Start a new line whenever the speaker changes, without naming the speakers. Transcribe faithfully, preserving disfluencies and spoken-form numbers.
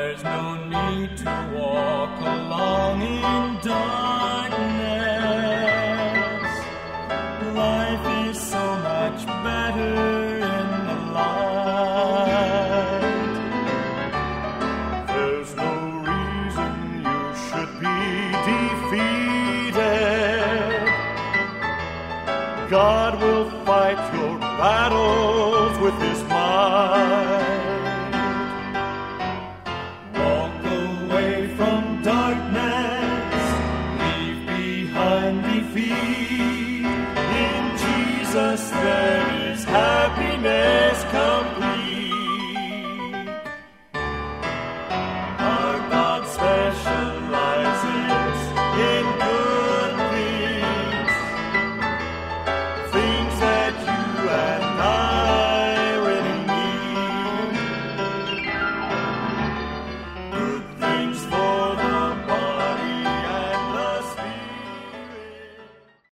There's no need to walk along in darkness. Life is so much better in the light. There's no reason you should be defeated. God will fight your battles with His might.